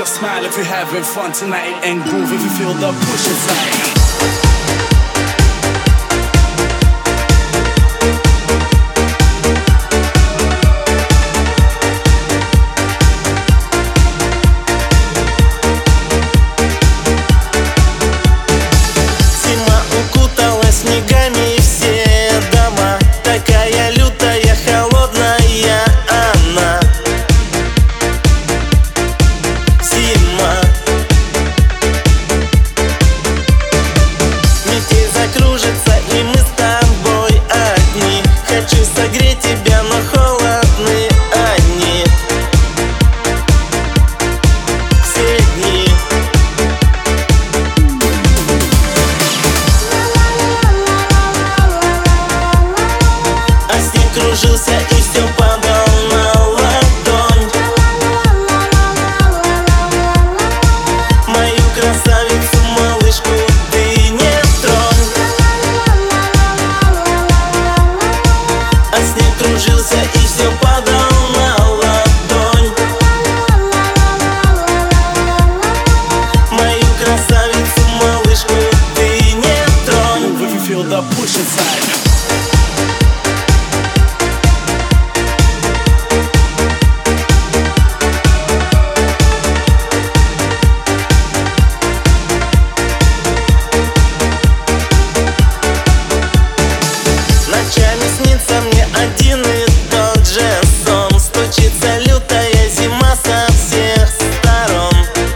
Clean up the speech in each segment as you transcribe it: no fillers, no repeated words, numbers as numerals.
Smile if you're having fun tonight, and groove if you feel the push inside. Кружился и все падал на ладонь. Мою красавицу, малышку, ты не тронь. А снег кружился и все падал на ладонь. Мою красавицу, малышку, ты не тронь. If you feel the push inside. Снится мне один и тот же сон. Стучится лютая зима со всех сторон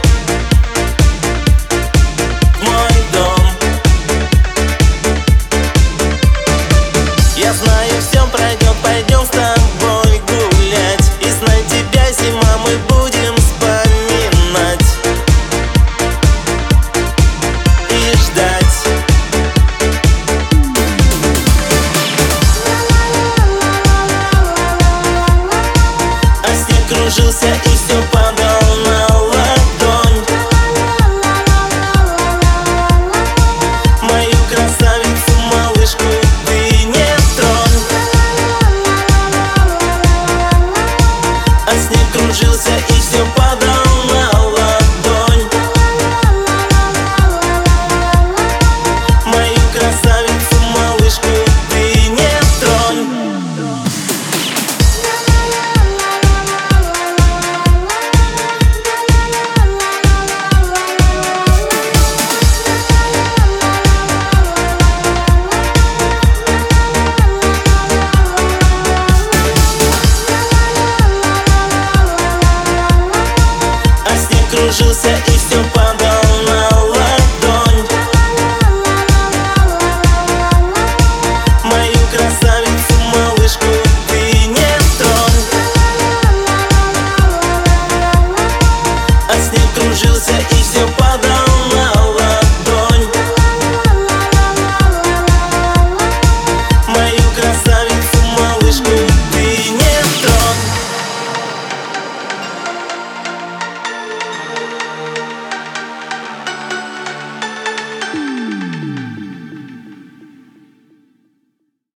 в мой дом. Я знаю, все пройдет, пойдем с тобой гулять. И знай тебя, зима, мы будем вспоминать и ждать. Кружился и все падал на ладонь. Мою красавицу, малышку, ты не тронь. А снег кружился и все падал на ладонь. Мою красавицу, малышку, ты не тронь. Кружился и все падал.